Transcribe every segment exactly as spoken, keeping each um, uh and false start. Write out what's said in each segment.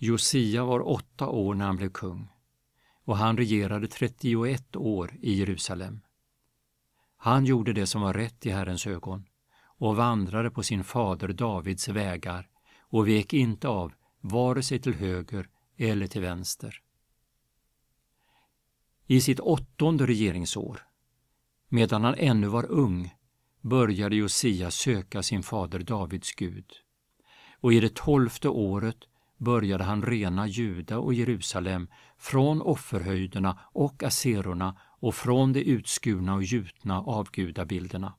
Josia var åtta år när han blev kung, och han regerade trettioett år i Jerusalem. Han gjorde det som var rätt i Herrens ögon och vandrade på sin fader Davids vägar och vek inte av vare sig till höger eller till vänster. I sitt åttonde regeringsår, medan han ännu var ung, började Josia söka sin fader Davids Gud. Och i det tolfte året började han rena Juda och Jerusalem från offerhöjderna och aserorna och från de utskurna och gjutna avgudabilderna.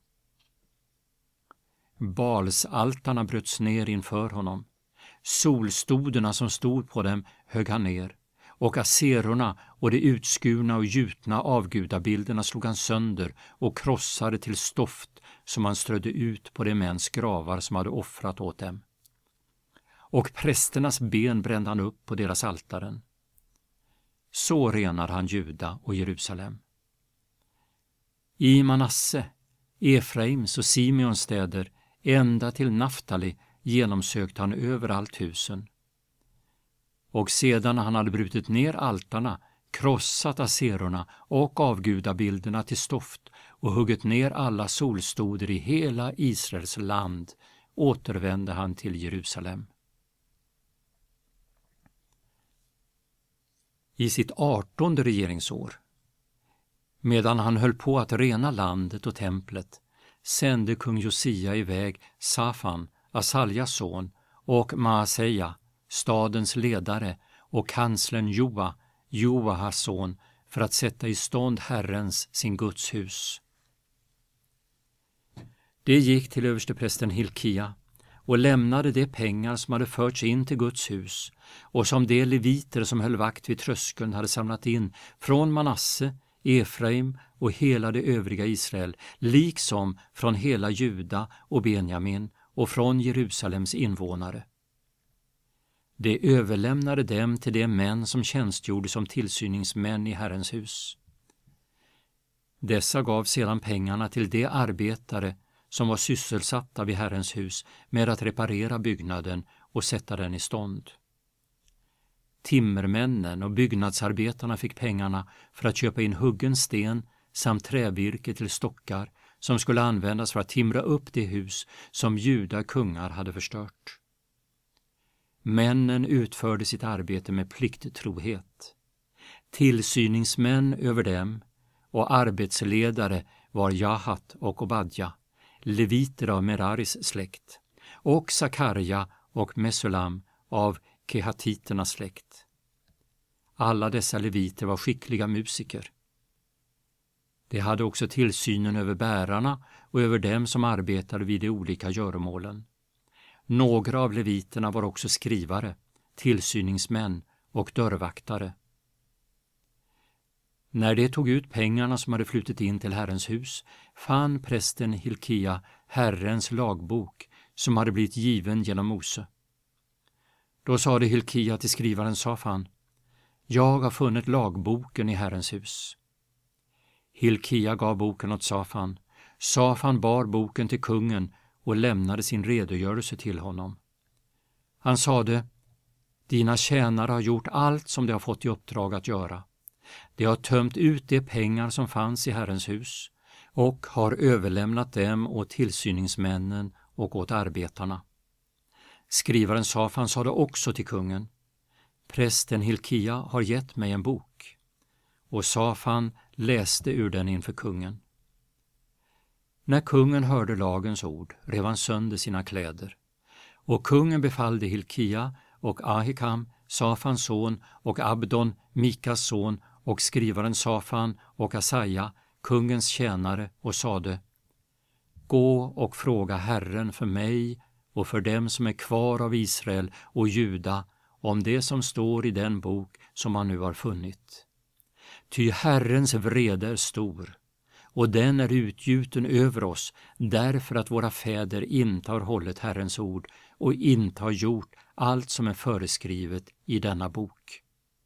Balsaltarna bröts ner inför honom. Solstoderna som stod på dem högg han ner, och aserorna och de utskurna och gjutna avgudabilderna slog han sönder och krossade till stoft som han strödde ut på de mäns gravar som hade offrat åt dem. Och prästernas ben brände han upp på deras altaren. Så renade han Juda och Jerusalem. I Manasse, Efraims och Simeons städer, ända till Naftali, genomsökte han överallt husen. Och sedan han hade brutit ner altarna, krossat aserorna och avgudabilderna till stoft och huggit ner alla solstoder i hela Israels land, återvände han till Jerusalem. I sitt artonde regeringsår, medan han höll på att rena landet och templet, sände kung Josia iväg Safan, Asaljas son, och Maaseja, stadens ledare, och kanslern Joa, Joahas son, för att sätta i stånd Herrens, sin Guds hus. Det gick till översteprästen Hilkia och lämnade de pengar som hade förts in till Guds hus och som de leviter som höll vakt vid tröskeln hade samlat in från Manasse, Efraim och hela det övriga Israel, liksom från hela Juda och Benjamin och från Jerusalems invånare. De överlämnade dem till de män som tjänstgjorde som tillsyningsmän i Herrens hus. Dessa gav sedan pengarna till de arbetare som var sysselsatta vid Herrens hus med att reparera byggnaden och sätta den i stånd. Timmermännen och byggnadsarbetarna fick pengarna för att köpa in huggen sten samt trävirke till stockar som skulle användas för att timra upp det hus som Juda kungar hade förstört. Männen utförde sitt arbete med plikttrohet. Tillsyningsmän över dem och arbetsledare var Jahat och Obadja, leviter av Meraris släkt, och Sakarja och Mesulam av kehatiternas släkt. Alla dessa leviter var skickliga musiker. De hade också tillsynen över bärarna och över dem som arbetade vid de olika göromålen. Några av leviterna var också skrivare, tillsyningsmän och dörrvaktare. När de tog ut pengarna som hade flutit in till Herrens hus, fann prästen Hilkia Herrens lagbok som hade blivit given genom Mose. Då sade Hilkia till skrivaren Safan: Jag har funnit lagboken i Herrens hus. Hilkia gav boken åt Safan. Safan bar boken till kungen och lämnade sin redogörelse till honom. Han sade: Dina tjänare har gjort allt som de har fått i uppdrag att göra. De har tömt ut de pengar som fanns i Herrens hus och har överlämnat dem åt tillsyningsmännen och åt arbetarna. Skrivaren Safan sade också till kungen: Prästen Hilkia har gett mig en bok. Och Safan läste ur den inför kungen. När kungen hörde lagens ord rev han sönder sina kläder. Och kungen befallde Hilkia och Ahikam, Safans son, och Abdon, Mikas son, och skrivaren Safan och Asaja, kungens tjänare, och sade: Gå och fråga Herren för mig och för dem som är kvar av Israel och Juda om det som står i den bok som han nu har funnit. Ty Herrens vrede är stor, och den är utgjuten över oss därför att våra fäder inte har hållit Herrens ord och inte har gjort allt som är föreskrivet i denna bok.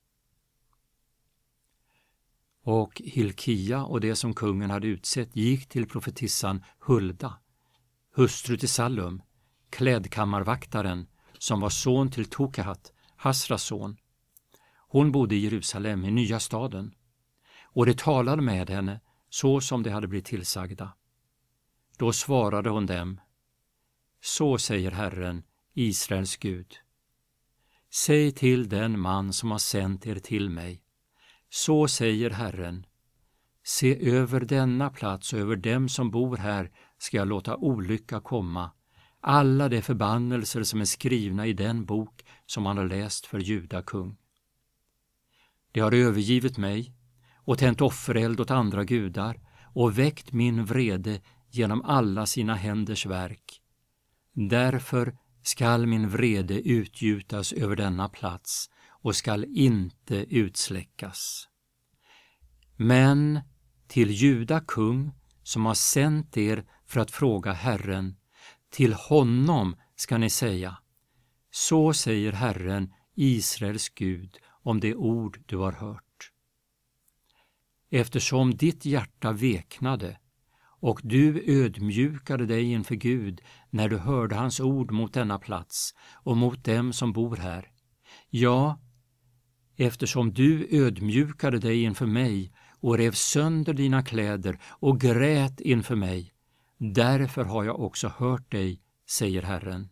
Och Hilkia och det som kungen hade utsett gick till profetissan Hulda, hustru till Sallum, klädkammarvaktaren, som var son till Tokahat, Hasras son. Hon bodde i Jerusalem, i nya staden, och de talade med henne så som de hade blivit tillsagda. Då svarade hon dem: Så säger Herren, Israels Gud. Säg till den man som har sänt er till mig: Så säger Herren, se över denna plats och över dem som bor här ska jag låta olycka komma, alla de förbannelser som är skrivna i den bok som man har läst för Juda kung. De har övergivit mig och tänt offereld åt andra gudar och väckt min vrede genom alla sina händers verk. Därför skall min vrede utgjutas över denna plats och skall inte utsläckas. Men till Juda kung som har sänt er för att fråga Herren, till honom ska ni säga: Så säger Herren, Israels Gud, om det ord du har hört. Eftersom ditt hjärta veknade och du ödmjukade dig inför Gud när du hörde hans ord mot denna plats och mot dem som bor här, ja, eftersom du ödmjukade dig inför mig och rev sönder dina kläder och grät inför mig, därför har jag också hört dig, säger Herren.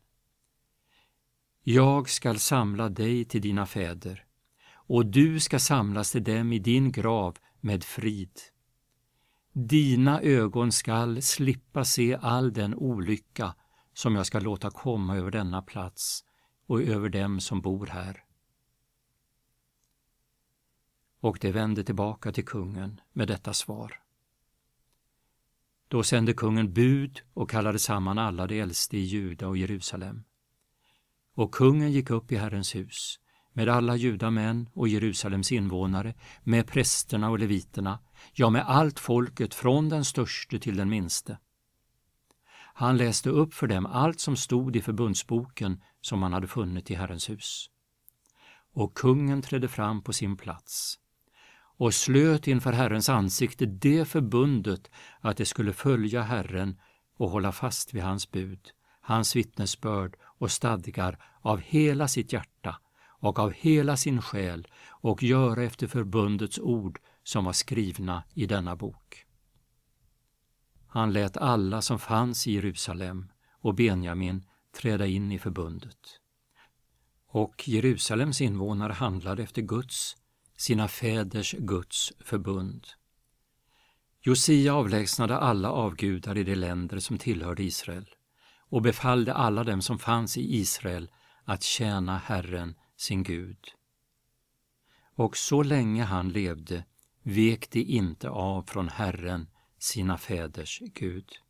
Jag skall samla dig till dina fäder, och du ska samlas till dem i din grav med frid. Dina ögon skall slippa se all den olycka som jag ska låta komma över denna plats och över dem som bor här. Och det vände tillbaka till kungen med detta svar. Då sände kungen bud och kallade samman alla de äldste i Juda och Jerusalem. Och kungen gick upp i Herrens hus med alla judamän och Jerusalems invånare, med prästerna och leviterna, ja, med allt folket från den störste till den minste. Han läste upp för dem allt som stod i förbundsboken som han hade funnit i Herrens hus. Och kungen trädde fram på sin plats och slöt inför Herrens ansikte det förbundet att det skulle följa Herren och hålla fast vid hans bud, hans vittnesbörd och stadgar av hela sitt hjärta och av hela sin själ och göra efter förbundets ord som var skrivna i denna bok. Han lät alla som fanns i Jerusalem och Benjamin träda in i förbundet. Och Jerusalems invånare handlade efter Guds, sina fäders Guds förbund. Josia avlägsnade alla avgudar i de länder som tillhörde Israel och befallde alla dem som fanns i Israel att tjäna Herren sin Gud. Och så länge han levde vek de inte av från Herren, sina fäders Gud.